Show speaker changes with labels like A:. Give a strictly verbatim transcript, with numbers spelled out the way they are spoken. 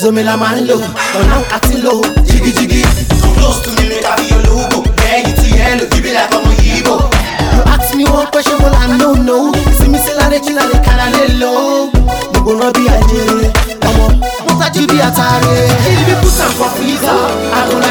A: Zomi la man low, but now acting low. Jiggy jiggy, come close to me, make I be your logo. Yeah, you too yellow, you be like I'm a Igbo. You ask me one question, well I know no. See me say la de chila de cara low. You gonna be a jere, come on, what a jibi atare. If you put some for freezer, I don't